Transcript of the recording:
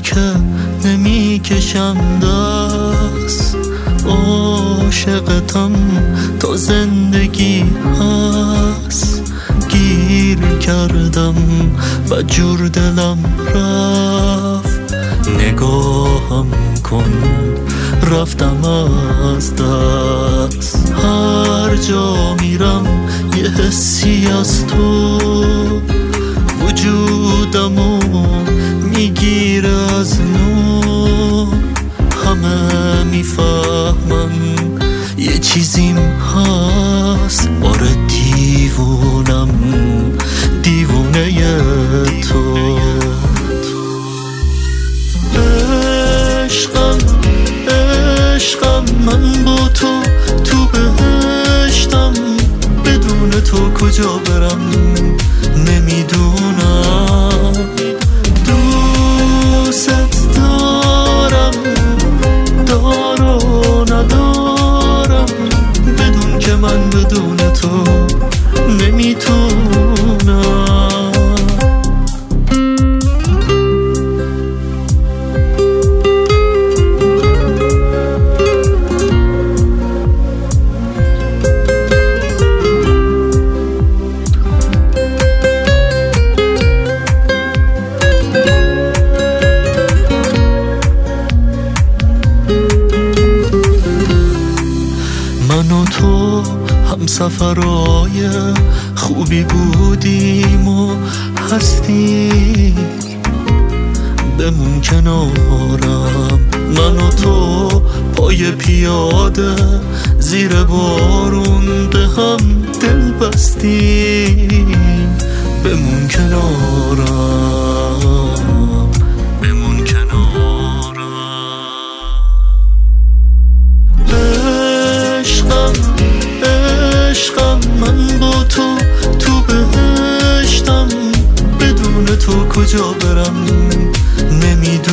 که نمیکشم دست، عاشقتم تا زندگی هست. گیر کردم و جور دلم رفت، نگاهم کن رفتم از دست. هر جا میرم یه حسی از تو وجودمو میگیره از نو. همه میفهمن یه چیزیم هست، آره دیوونم، دیوونه تو. عشقم عشقم من با تو بهشتم، بدون تو کجا برم نمیدونم. دوست دارم دارو ندارم، بدون که من بدون تو نمیتونم. من و تو هم سفرهای خوبی بودیم و هستی، بمون کنارم. من و تو پای پیاده زیر بارون به هم دل بستیم، بمون کنارم، بمون کنارم. عشقم من با تو بهشتم، بدون تو کجا برم نمیدونم.